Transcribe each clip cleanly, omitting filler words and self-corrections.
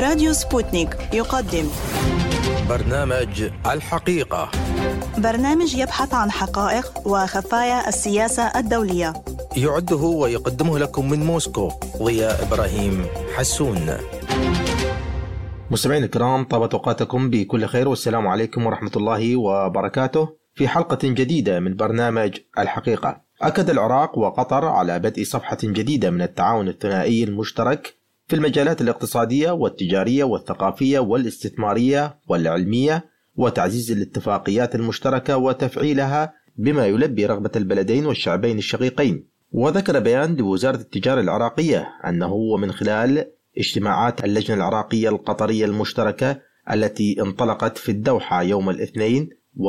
راديو سبوتنيك يقدم برنامج الحقيقة، برنامج يبحث عن حقائق وخفايا السياسة الدولية. يعده ويقدمه لكم من موسكو ضياء إبراهيم حسون. مستمعين الكرام، طابت أوقاتكم بكل خير والسلام عليكم ورحمة الله وبركاته. في حلقة جديدة من برنامج الحقيقة، أكد العراق وقطر على بدء صفحة جديدة من التعاون الثنائي المشترك في المجالات الاقتصادية والتجارية والثقافية والاستثمارية والعلمية، وتعزيز الاتفاقيات المشتركة وتفعيلها بما يلبي رغبة البلدين والشعبين الشقيقين. وذكر بيان لوزارة التجارة العراقية أنه ومن خلال اجتماعات اللجنة العراقية القطرية المشتركة التي انطلقت في الدوحة يوم الاثنين،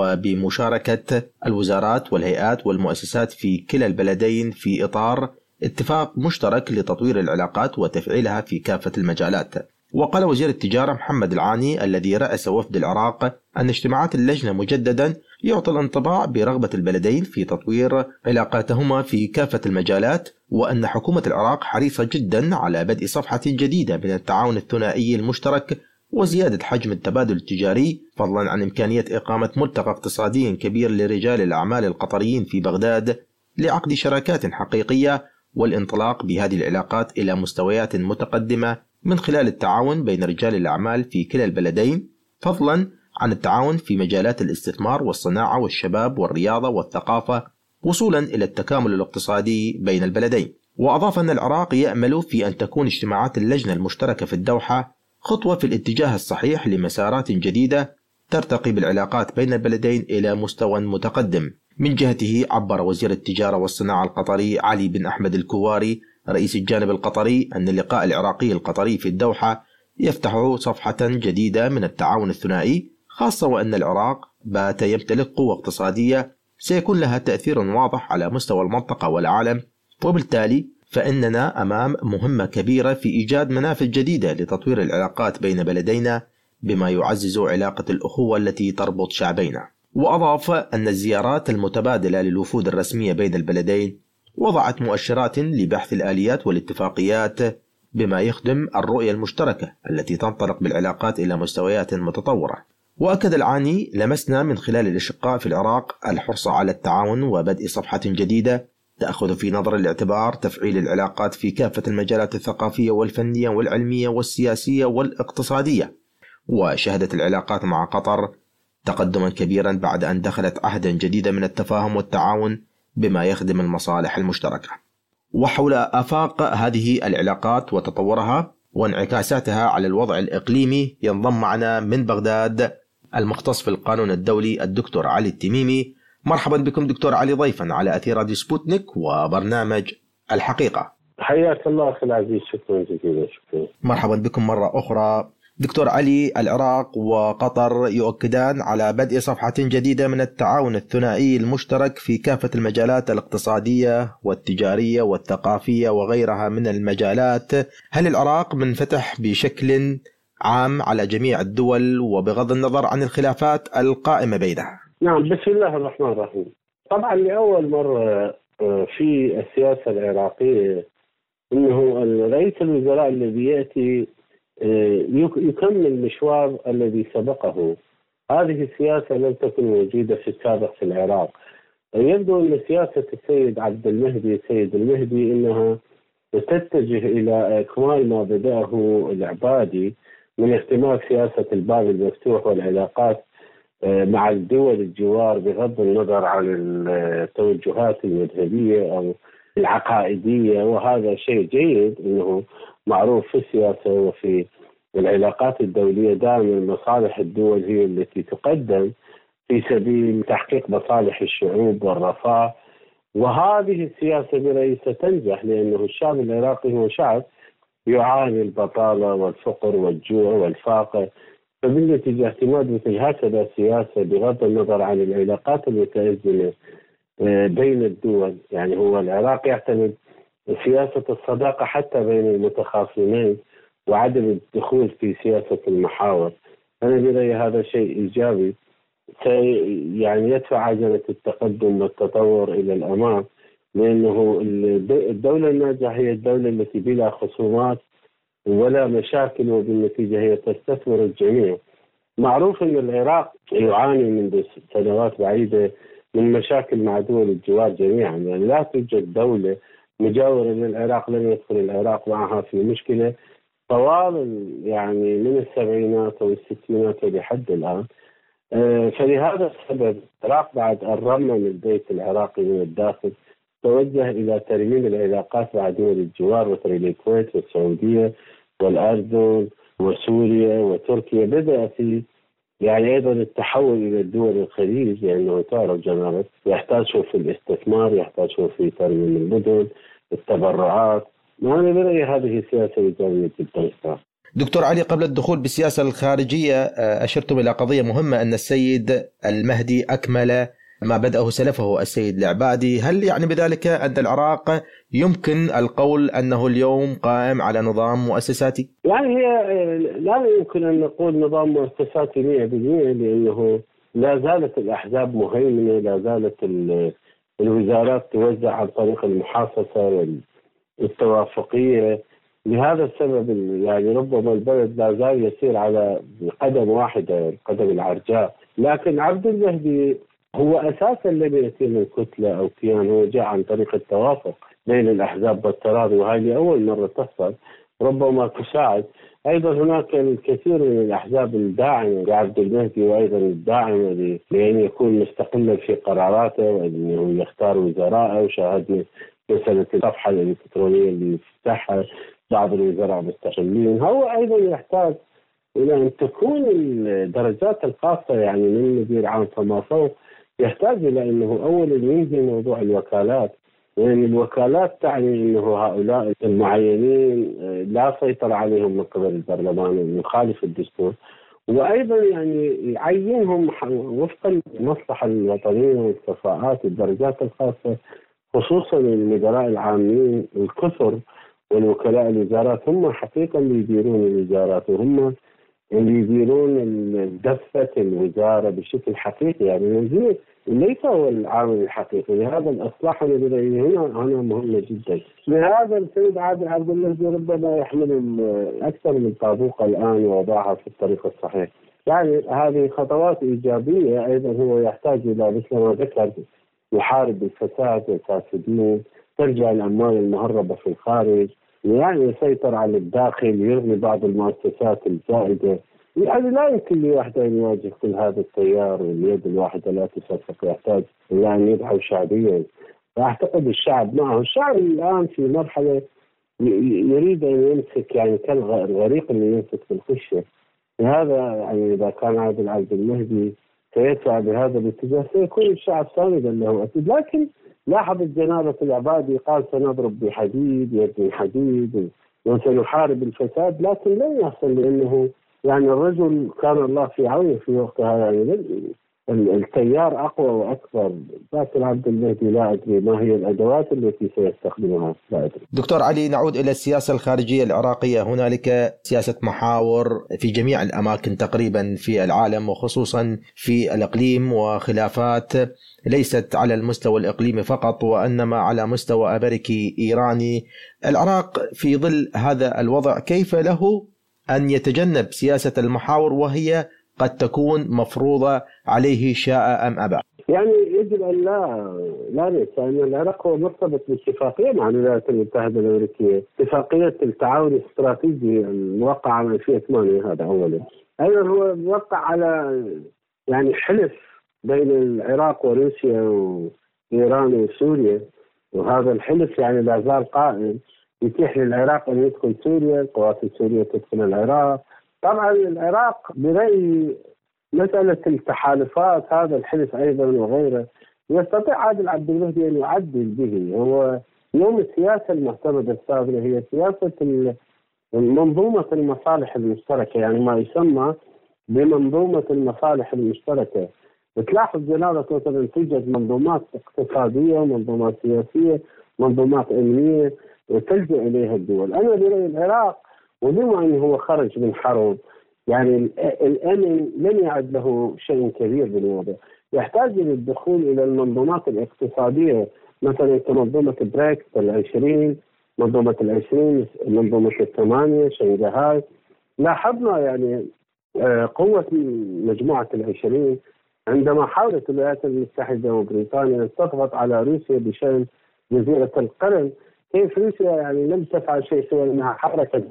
وبمشاركة الوزارات والهيئات والمؤسسات في كلا البلدين في إطار اتفاق مشترك لتطوير العلاقات وتفعيلها في كافة المجالات. وقال وزير التجارة محمد العاني الذي رأس وفد العراق أن اجتماعات اللجنة مجددا يعطي الانطباع برغبة البلدين في تطوير علاقاتهما في كافة المجالات، وأن حكومة العراق حريصة جدا على بدء صفحة جديدة من التعاون الثنائي المشترك وزيادة حجم التبادل التجاري، فضلا عن إمكانية إقامة ملتقى اقتصادي كبير لرجال الأعمال القطريين في بغداد لعقد شراكات حقيقية والانطلاق بهذه العلاقات إلى مستويات متقدمة من خلال التعاون بين رجال الأعمال في كلا البلدين، فضلا عن التعاون في مجالات الاستثمار والصناعة والشباب والرياضة والثقافة، وصولا إلى التكامل الاقتصادي بين البلدين. وأضاف أن العراق يأمل في أن تكون اجتماعات اللجنة المشتركة في الدوحة خطوة في الاتجاه الصحيح لمسارات جديدة ترتقي بالعلاقات بين البلدين إلى مستوى متقدم. من جهته عبر وزير التجارة والصناعة القطري علي بن أحمد الكواري رئيس الجانب القطري أن اللقاء العراقي القطري في الدوحة يفتح صفحة جديدة من التعاون الثنائي، خاصة وأن العراق بات يمتلك قوة اقتصادية سيكون لها تأثير واضح على مستوى المنطقة والعالم، وبالتالي فإننا أمام مهمة كبيرة في إيجاد منافذ جديدة لتطوير العلاقات بين بلدينا بما يعزز علاقة الأخوة التي تربط شعبينا. وأضاف أن الزيارات المتبادلة للوفود الرسمية بين البلدين وضعت مؤشرات لبحث الآليات والاتفاقيات بما يخدم الرؤية المشتركة التي تنطلق بالعلاقات إلى مستويات متطورة. وأكد العاني: لمسنا من خلال الأشقاء في العراق الحرص على التعاون وبدء صفحة جديدة تأخذ في نظر الاعتبار تفعيل العلاقات في كافة المجالات الثقافية والفنية والعلمية والسياسية والاقتصادية. وشهدت العلاقات مع قطر تقدما كبيرا بعد أن دخلت عهدا جديدا من التفاهم والتعاون بما يخدم المصالح المشتركة. وحول آفاق هذه العلاقات وتطورها وانعكاساتها على الوضع الإقليمي ينضم معنا من بغداد المختص في القانون الدولي الدكتور علي التميمي. مرحبا بكم دكتور علي ضيفا على أثير راديو سبوتنيك وبرنامج الحقيقة. حياك الله أخي العزيز، شكرا جزيلا. شكرا. مرحبا بكم مرة أخرى. دكتور علي، العراق وقطر يؤكدان على بدء صفحة جديدة من التعاون الثنائي المشترك في كافة المجالات الاقتصادية والتجارية والثقافية وغيرها من المجالات. هل العراق منفتح بشكل عام على جميع الدول وبغض النظر عن الخلافات القائمة بينها؟ نعم، بسم الله الرحمن الرحيم. طبعا لأول مرة في السياسة العراقية أنه رئيس الوزراء الذي يأتي يكمل المشوار الذي سبقه. هذه السياسة لم تكن موجودة في السابق في العراق. يبدو أن سياسة السيد السيد المهدي أنها تتجه إلى إكمال ما بدأه العبادي من اهتمام سياسة الباب المفتوح والعلاقات مع الدول الجوار بغض النظر عن التوجهات المذهبية أو العقائدية، وهذا شيء جيد أنه معروف في السياسة وفي العلاقات الدولية. دائما مصالح الدول هي التي تقدم في سبيل تحقيق مصالح الشعوب والرفاه، وهذه السياسة برئيسها تنجح لأنه الشعب العراقي هو شعب يعاني البطالة والفقر والجوع والفاقة، فبالنتيجة اعتماد مثل هكذا سياسة بغض النظر عن العلاقات المتأزمة بين الدول. يعني هو العراق يعتمد سياسة الصداقة حتى بين المتخاصمين وعدم الدخول في سياسة المحاور. أنا برأيي هذا شيء إيجابي يعني يدفع عجلة التقدم والتطور إلى الأمام، لأنه الدولة الناجحة هي الدولة التي بلا خصومات ولا مشاكل، وبالنتيجة هي تستثمر الجميع. معروف أن العراق يعاني منذ سنوات بعيدة من مشاكل مع دول الجوار جميعا، يعني لا توجد دولة مجاورة للعراق لم يدخل العراق معها في مشكلة طوال يعني من السبعينات والستينات لحد الآن. فلهذا السبب العراق بعد أن رمم البيت العراقي من الداخل توجه إلى ترميم العلاقات مع دول الجوار مثل الكويت والسعودية والأردن وسوريا وتركيا. بدأ في يعني أيضا التحول إلى الدول الخليج، لأنه تعرف جنابك يحتاجوا في الاستثمار، يحتاجوا في ترميم المدن، التبرعات. وأنا برأيي هذه سياسة إيجابية جدا. دكتور علي، قبل الدخول بالسياسة الخارجية أشرتم إلى قضية مهمة، أن السيد المهدي أكمل ما بدأه سلفه السيد العبادي. هل يعني بذلك أن العراق يمكن القول أنه اليوم قائم على نظام مؤسساتي؟ يعني هي لا يمكن أن نقول نظام مؤسساتي 100%، لأنه لا زالت الأحزاب مهيمنة، لا زالت الوزارات توزع عن طريق المحاصصة والتوافقية. لهذا السبب يعني ربما البلد لا زال يسير على قدم واحدة، القدم العرجاء. لكن عبد المهدي هو أساسا لم يأتي من كتلة أو كيان، هو جاء عن طريق التوافق بين الأحزاب والتراضي، وهذه أول مرة تحصل، ربما تساعد. أيضا هناك الكثير من الأحزاب الداعمة لعبد المهدي، وأيضا الداعمة لأن يكون مستقلا في قراراته وأنه يختار وزراءه. وشاهدنا مسألة الصفحة الإلكترونية اللي فتحها بعض الوزراء مستقلين. هو أيضا يحتاج إلى أن تكون الدرجات الخاصة يعني من مدير عام فما فوق، يحتاج إلى أنه أولا ينهي موضوع الوكالات، لأن الوكالات تعني أنه هؤلاء المعينين لا سيطرة عليهم من قبل البرلمان المخالف الدستور، وأيضا يعني يعينهم وفقا للمصلحة الوطنية والكفاءات. الدرجات الخاصة خصوصا المدراء العامين الكثر والوكلاء الوزارات هم حقيقة اللي يديرون الوزارات، وهم اللي يديرون دفة الوزارة بشكل حقيقي. يعني الوزير ليس هو العامل الحقيقي. لهذا الإصلاح الذي هنا مهمة جدا. لهذا السيد عبد المهدي ربما يحمل أكثر من طابوق الآن ووضعها في الطريق الصحيح. يعني هذه خطوات إيجابية. أيضا هو يحتاج إلى مثل ما ذكر يحارب الفساد والفاسدين، ترجع الأموال المهربة في الخارج، يعني يسيطر على الداخل، يلغي بعض المؤسسات الزائدة. يعني لا يمكن لواحد أن يواجه كل هذا التيار، واليد الواحدة لا تصفق، يحتاج إلى أن يدعو شعبيا. وأعتقد الشعب معه. الشعب الآن في مرحلة يريد أن يمسك يعني كالغريق اللي يمسك في الخشة. لهذا يعني إذا كان عبد المهدي سيدفع بهذا الاتجاه سيكون الشعب ساندا له أكيد. لكن لاحظ الجنابة العبادي قال سنضرب بحديد يد حديد وسنحارب الفساد، لكن لن يحصل، لأنه يعني الرجل كان الله في عونه في وقتها. يعني التيار أقوى وأكبر، لكن عبد المهدي لا أدري ما هي الأدوات التي سيستخدمها، لا أدري. دكتور علي، نعود إلى السياسة الخارجية العراقية. هنالك سياسة محاور في جميع الأماكن تقريبا في العالم، وخصوصا في الإقليم، وخلافات ليست على المستوى الإقليمي فقط، وإنما على مستوى أمريكي إيراني. العراق في ظل هذا الوضع كيف له أن يتجنب سياسة المحاور وهي قد تكون مفروضة عليه شاء أم أبى؟ يعني يجب أن لا ننسى أن العراق هو مرتبط باتفاقية مع الولايات المتحدة الأمريكية، اتفاقية التعاون الاستراتيجي الموقع عام 2008. هذا أولا. أيضا هو موقع على يعني حلف بين العراق وروسيا وإيران وسوريا، وهذا الحلف يعني لا زال قائم، يتيح للعراق أن يدخل سوريا، القوات السورية تدخل العراق. طبعا العراق برأي مسألة التحالفات، هذا الحلف أيضا وغيره، يستطيع عبد المهدي أن يعدل به. هو يوم السياسة المعتمدة السابقة هي سياسة منظومة المصالح المشتركة، يعني ما يسمى بمنظومة المصالح المشتركة. بتلاحظ جنابك مثلا توجد منظومات اقتصادية، منظومات سياسية، منظومات أمنية وتلجأ إليها الدول. أنا برأي العراق وبما أنه هو خرج من حرب، يعني الأمن لن يعد له شيء كبير بالوضع، يحتاج للدخول إلى المنظومات الاقتصادية، مثلا كمنظومة بريكس 20 منظومة العشرين، منظومة الثمانية، شنغهاي. لاحظنا يعني قوة مجموعة العشرين عندما حاولت الولايات المتحدة وبريطانيا أن تضغط على روسيا بشأن جزيرة القرم، كيف روسيا يعني لم تفعل شيء سوى أنها حركت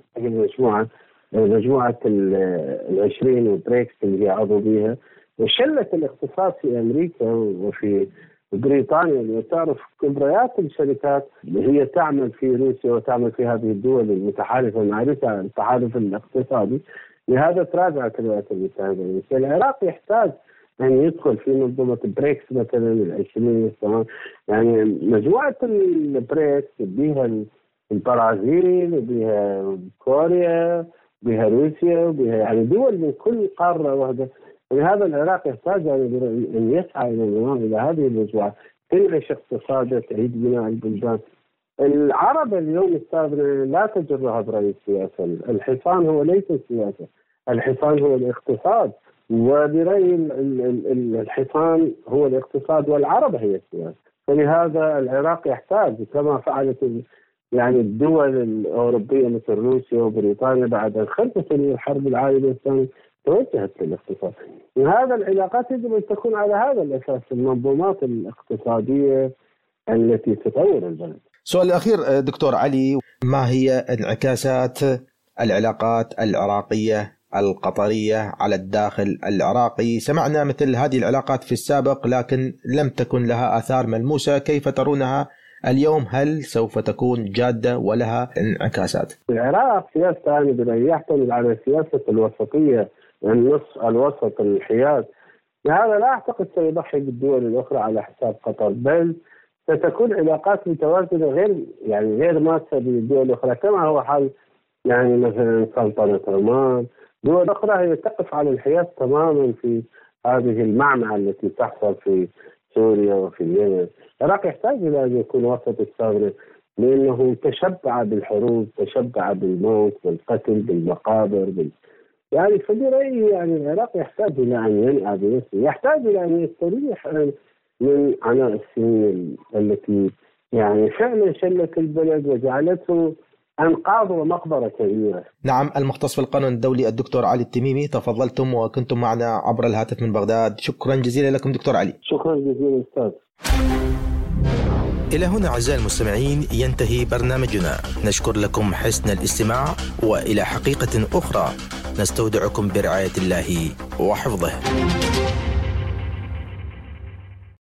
مجموعة العشرين وبريكس اللي هي عضو بها، وشلت الاقتصاد في أمريكا وفي بريطانيا، وتعرف كبريات الشركات هي تعمل في روسيا وتعمل في هذه الدول المتحالفة مع روسيا، التحالف الاقتصادي. لهذا تراجعت الولايات المتحدة. العراق يحتاج أن يدخل في منظومة بريكس مثلا العشرين والثمان، يعني مجموعة البريكس بها البرازيل وبها كوريا بها روسيا وبها يعني دول من كل قارة واحدة. ولهذا العراق يحتاج أن يسعى إلى الانضمام إلى هذه المجموعة، تنعش اقتصاده، تعيد بناء البلدان. العرب اليوم استاذنا لا تجرها برأي السياسة، الحصان هو ليس السياسة، الحصان هو الاقتصاد، وبرأي الحصان هو الاقتصاد والعرب هي السياسة. فلهذا العراق يحتاج كما فعلت يعني الدول الأوروبية مثل روسيا وبريطانيا بعد الخلفة الحرب العالمية الثانية توجهت للاقتصاد. وهذا العلاقات يجب أن تكون على هذا الأساس، المنظومات الاقتصادية التي تطور البلد. السؤال الأخير دكتور علي، ما هي انعكاسات العلاقات العراقية القطرية على الداخل العراقي؟ سمعنا مثل هذه العلاقات في السابق لكن لم تكن لها آثار ملموسة، كيف ترونها اليوم؟ هل سوف تكون جادة ولها انعكاسات؟ العراق سياسة يعتمد على سياسة الوسطية، النص الوسط الحياد. لهذا لا أعتقد سيضحي بالدول الأخرى على حساب قطر، بل ستكون علاقات متوازنة غير ماسة بالدول الأخرى، كما هو حال يعني مثلا سلطنة عمان. دول أخرى هي تقف على الحياد تماما في هذه المعمعة التي تحصل في سوريا وفي اليمن. العراق يحتاج إلى أن يكون وسط الثورة، لأنه تشبع بالحروب، تشبع بالموت بالقتل بالمقابر يعني فبرأيي يعني العراق يحتاج إلى أن ينأى بنفسه، يحتاج إلى أن يستريح من عناء السنين التي يعني فعلا شلت البلد وجعلته أنقاض ومقبرة كبيرة. نعم، المختص في القانون الدولي الدكتور علي التميمي، تفضلتم وكنتم معنا عبر الهاتف من بغداد. شكرا جزيلا لكم دكتور علي. شكرا جزيلا أستاذ. إلى هنا أعزائي المستمعين ينتهي برنامجنا، نشكر لكم حسن الاستماع، وإلى حقيقة أخرى نستودعكم برعاية الله وحفظه.